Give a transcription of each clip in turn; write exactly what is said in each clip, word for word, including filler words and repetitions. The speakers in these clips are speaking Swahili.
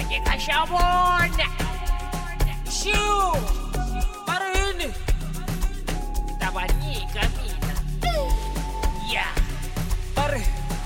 Ngikashabona Shoo Marini Tabanika mina Yeah Are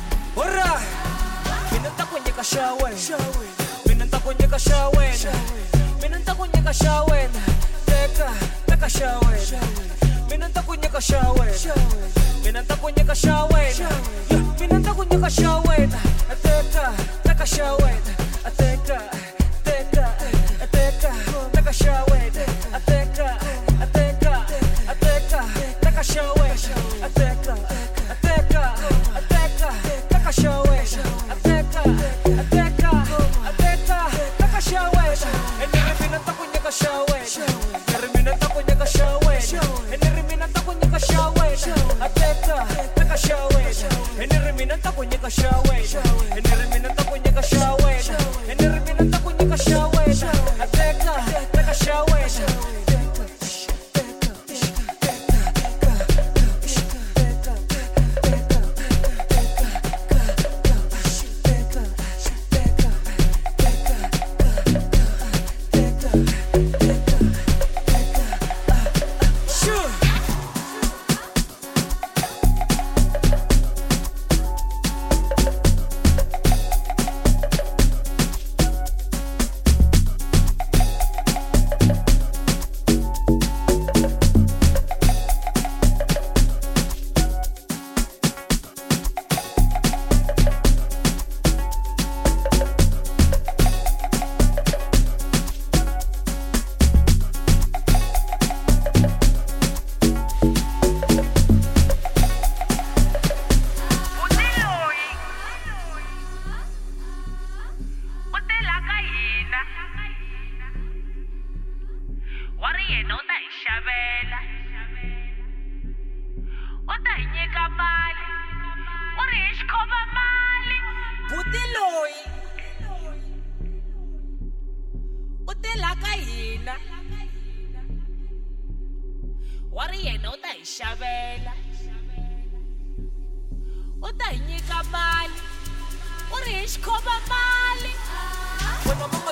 Ora Mina ntakunyeka shawena Mina ntakunyeka shawena Mina ntakunyeka shawena Teka Teka shawena Mina ntakunyeka shawena Mina ntakunyeka shawena Mina ntakunyeka shawena Teka Teka shawena Teka Teka Teka Teka shawena Teka Teka Teka Teka shawena Teka Teka Teka Teka shawena Teka Teka Teka Teka shawena Enerimina ntakunyeka shawena Enerimina ntakunyeka shawena Enerimina ntakunyeka shawena Teka Teka shawena Enerimina ntakunyeka shawena Enerimina ntakunyeka shawena Enerimina ntakunyeka shawena Teka Teka shawena Uta nyika mali, uri xikhoba mali.